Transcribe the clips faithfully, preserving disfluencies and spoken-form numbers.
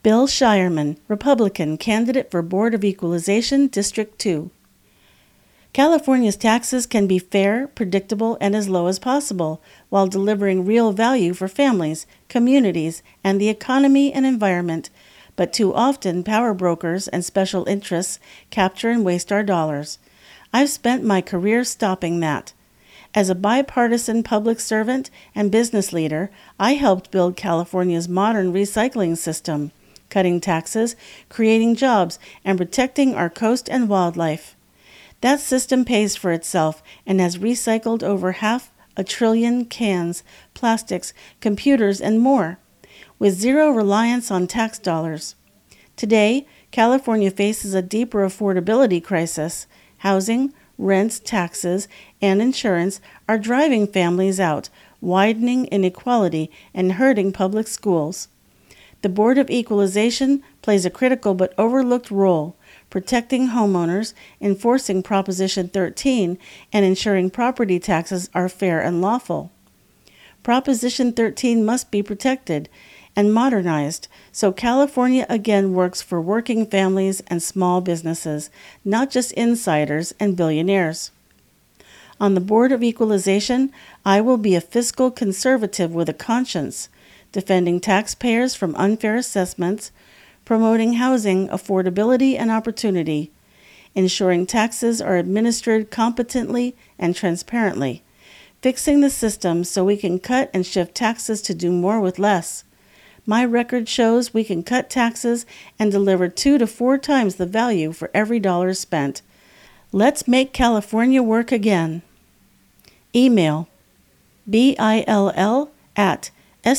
Bill Shireman, Republican, candidate for Board of Equalization, District two. California's taxes can be fair, predictable, and as low as possible, while delivering real value for families, communities, and the economy and environment. But too often, power brokers and special interests capture and waste our dollars. I've spent my career stopping that. As a bipartisan public servant and business leader, I helped build California's modern recycling system, cutting taxes, creating jobs, and protecting our coast and wildlife. That system pays for itself and has recycled over half a trillion cans, plastics, computers, and more, with zero reliance on tax dollars. Today, California faces a deeper affordability crisis. Housing, rents, taxes, and insurance are driving families out, widening inequality, and hurting public schools. The Board of Equalization plays a critical but overlooked role, protecting homeowners, enforcing Proposition thirteen, and ensuring property taxes are fair and lawful. Proposition thirteen must be protected and modernized, so California again works for working families and small businesses, not just insiders and billionaires. On the Board of Equalization, I will be a fiscal conservative with a conscience, defending taxpayers from unfair assessments, promoting housing affordability and opportunity, ensuring taxes are administered competently and transparently, fixing the system so we can cut and shift taxes to do more with less. My record shows we can cut taxes and deliver two to four times the value for every dollar spent. Let's make California work again. Email bill at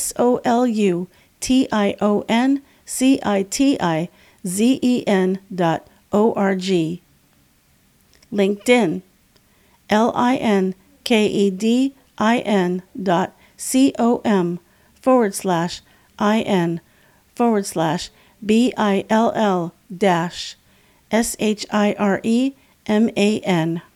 S-O-L-U-T-I-O-N-C-I-T-I-Z-E-N dot O-R-G. LinkedIn, L-I-N-K-E-D-I-N dot C-O-M forward slash I-N forward slash B-I-L-L dash S-H-I-R-E-M-A-N.